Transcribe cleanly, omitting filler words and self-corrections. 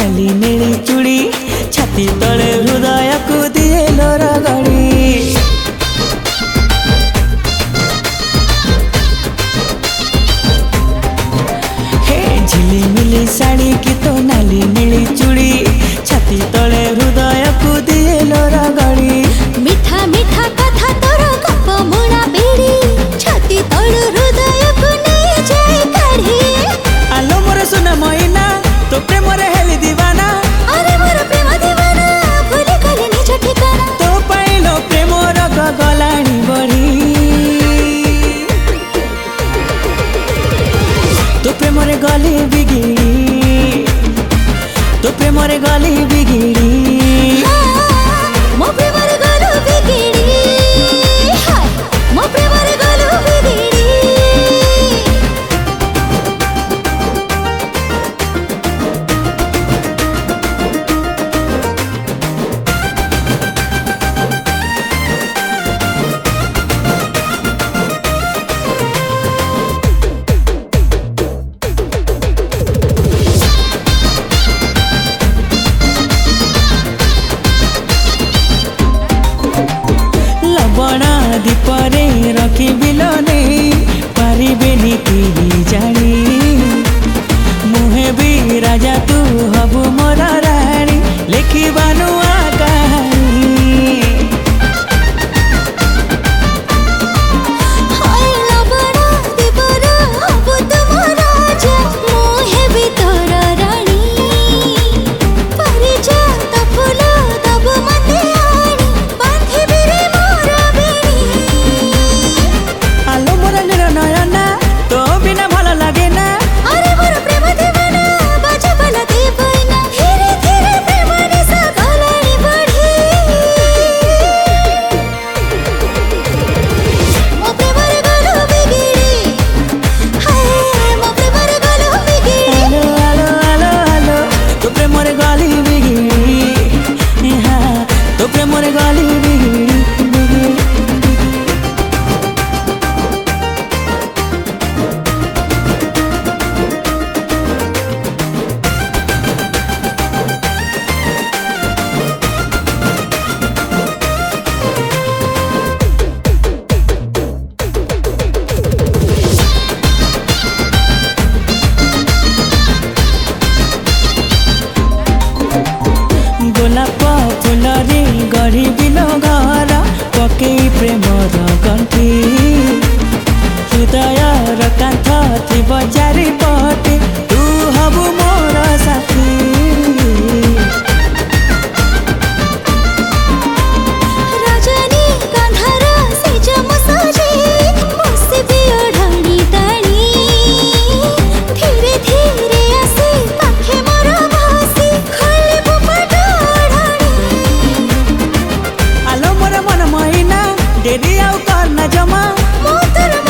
नाली नेली चूड़ी छाती तले हृदय को दिए लोर गड़ी हे झिलिमिली साड़ी की तो नाली नेली चूड़ी छाती तले हृदय को दिए लोर गड़ी मिठा मिठा कथा तोर गप मुड़ा बेड़ी छाती तले हृदय को नहीं जाए काढ़ी आलो मोर सुना मोइना तो प्रेम रे हेली दीवाना अरे मोर प्रेम दीवाना भूली गली निज ठिकाना तो पाइलो प्रेम रग गलाणी बड़ी तो प्रेम रे गली बिगिड़ी तो प्रेम रे गली बिगिड़ी मो प्रेम रे गलो बिगिड़ी हाय मो प्रेम रे गलो बिगिड़ी दीपरे रखी बिलने पारिबेनी केही जानी मुहे भी राजा तू हबु मोर रानी लिखिबा नुआ कहानी हाय लबड़ा दीपरा हबु तुम राजा मुहे भी तोर रानी परिजा तो फूल तब मते आनी बांधी बिरे मोर आलो मोर नयना तो बिना भल लागे ना अरे मोर प्रेम दीवाना बाजा बला दीवाना धीरे धीरे प्रेम निशा गलाणी बढ़ी मो प्रेम रे गलो बिगिड़ी हाय मो प्रेम रे गलो बिगिड़ी आलो आलो आलो आलो तो प्रेम रे गली बिगिड़ी हाँ तो प्रेम रे गली बिगिड़ी गोलाप फूल रे गढ़ी बिल घर पकई प्रेमर गंठी हृदय कांथ थिब चारिपटे तू हबु मोर साथी रजनी कांधार से जम सजे बसे भी ओढ़णी ताणी धीरे धीरे आसे पाखे मोर भासी खोले बुपट ओढ़णी आलो मोर मन महिना डेरी आउ करना जमा मो तोर